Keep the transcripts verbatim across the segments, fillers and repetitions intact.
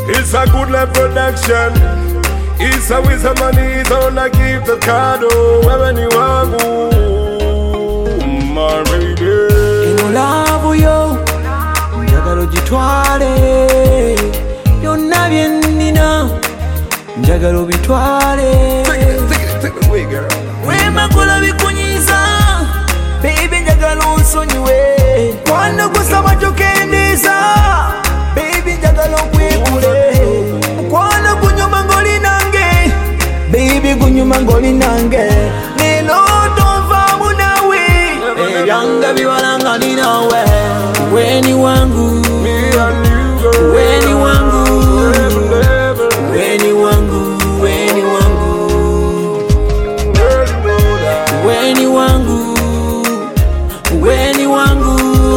It's a good life production. It's a with some money, it's on a gift the card. When you want to, my baby. Ino love yo, njagala ogitwale. Byonna bye nnina, njagala obitwale. Wema kola bikunyiza, baby njagala onsonyiwe. Kwano kusaba kyokendeza, baby njagala okwekule. Kwano kunyuma ngoli nange, baby kunyuma ngoli nange. Lelo tonvaamu nawe, ebyanga biwalanga ni nawe. Weni wangu, weni wangu, weni wangu, weni wangu, weni wangu, weni wangu,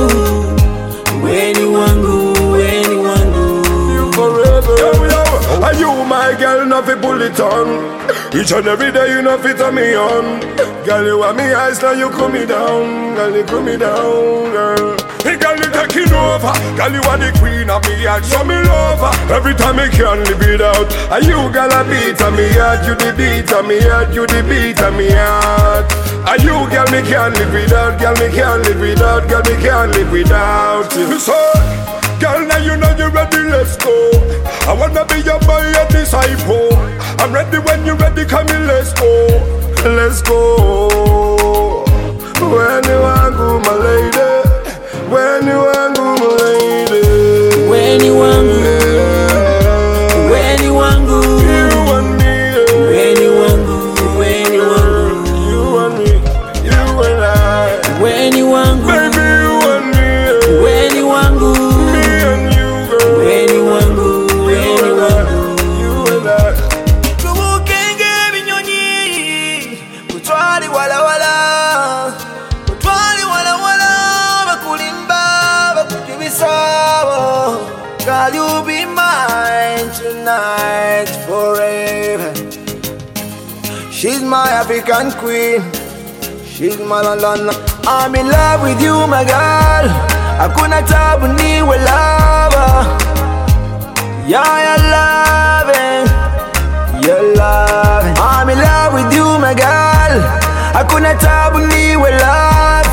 weni wangu, weni wangu. You forever. Yo, yo. Are you my girl? Not fi pull it on. Each and every day you know fi turn me on. Girl, you want me eyes now you cool me down. Girl, you cool me down, girl. Hey, girl, you taking over. Girl, you are the queen of me heart. Show me love. Every time I can't live it out. Are you girl a beat of me heart? You the beat of me heart. You the beat of me heart. Are you girl me can't live without? Girl, me can't live without. Girl, me can't live without you. So, girl, now you know you're ready. Let's go. I wanna be your boy and disciple. I'm ready when you're ready. Come in, let's go. Let's go. When you want go, my lady. When you want go, my lady. When you want go, when you want go, you want me. when you want go, when you want go, you want me, you and I. when you want go, Baby, you want me. when you want go, Me and you, girl. when you want go, when you want go. You and I. Tubukenge binyonyi, kutwali wala wala, kutwali wala wala, bakulimba, bakukibisabo. Girl, you be mine tonight, forever. She's my African queen, she's my London. I'm in love with you, my girl. Hakuna tabu niwe lover. Yeah, you're loving, you're loving. I'm in love with you, my girl. Hakuna tabu niwe love.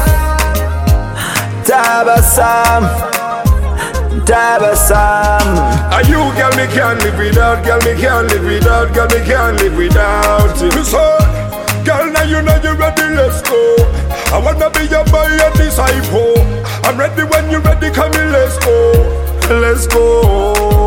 Tabasam, tabasam. Are you girl me can't live without? Girl me can't live without. Girl me can't live without you. So, girl now you know you're ready. Let's go. I wanna be your boy and disciple. I'm ready when you're ready. Come in, let's go. Let's go.